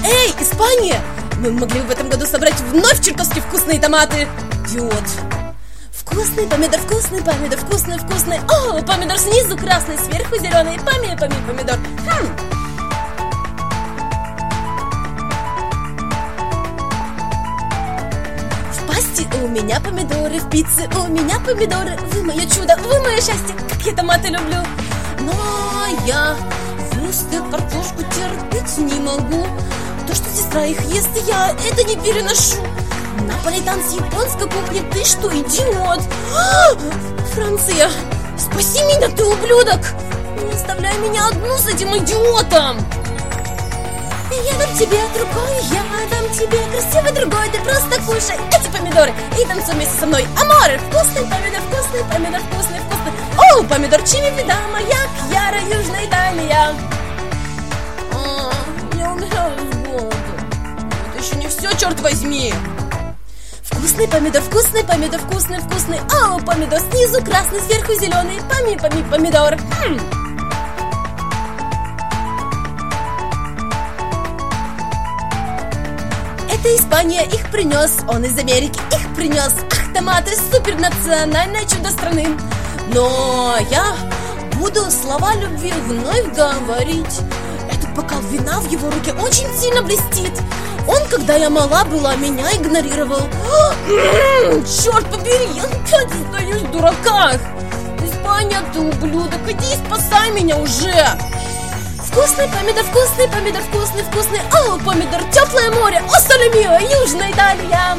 Эй, Испания! Мы могли в этом году собрать вновь чертовски вкусные томаты. Идиот. Вкусный помидор, вкусный помидор, вкусный, вкусный. О, помидор снизу красный, сверху зеленый. Помидор. В пасти у меня помидоры, в пицце у меня помидоры. Вы мое чудо, вы мое счастье, как я томаты люблю. Но я вырастил картошку, терпеть не могу. То, что сестра их ест, я это не переношу. Наполитан с японской кухни, ты что, идиот? Франция, спаси меня, ты ублюдок! Не оставляй меня одну с этим идиотом! Я дам тебе другой, я дам тебе красивый другой. Ты просто кушай эти помидоры и танцуй вместе со мной. Аморе, вкусный помидор, вкусный помидор, вкусный, вкусный. О, помидор чили, вида моя, Кьяра, Южная Италия. Я умираю с голоду. Это еще не все, черт возьми. Вкусный помидор, вкусный помидор, вкусный, вкусный. О, помидор снизу красный, сверху зеленый. Помидор. Это Испания их принес, он из Америки их принес. Ах, томаты, супернациональное чудо страны. Но я буду слова любви вновь говорить. Этот бокал вина в его руке очень сильно блестит. Он, когда я мала была, меня игнорировал. Черт побери, я опять остаюсь в дураках. Испания, ты ублюдок, иди и спасай меня уже. Вкусный помидор, вкусный помидор, вкусный, вкусный. О, помидор, теплое море, о, соле мио, Южная Италия.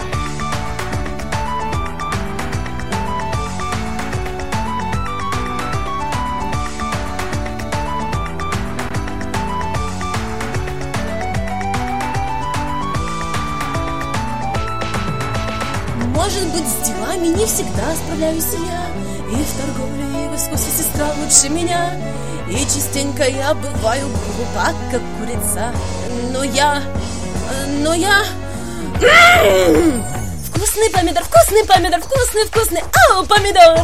Может быть, с делами не всегда справляюсь я. И в торговле, и в искусстве сестра лучше меня. И частенько я бываю глупа, как курица. Но я... Вкусный помидор, вкусный помидор, вкусный, вкусный. Ау, помидор!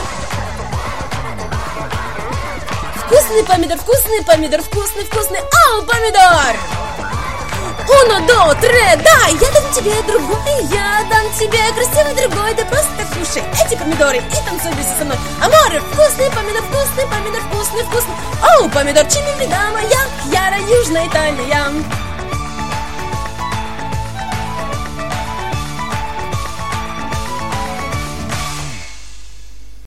Вкусный помидор, вкусный помидор, вкусный, вкусный. Ау, помидор! Uno, dos, tres, да, я дам тебе другой, я дам тебе красивый другой. Ты просто кушай эти помидоры и танцуй вместе со мной. Аморе, вкусный помидор, вкусный помидор, вкусный, вкусный. О, помидор чили, вида моя, Кьяра, Южная Италия.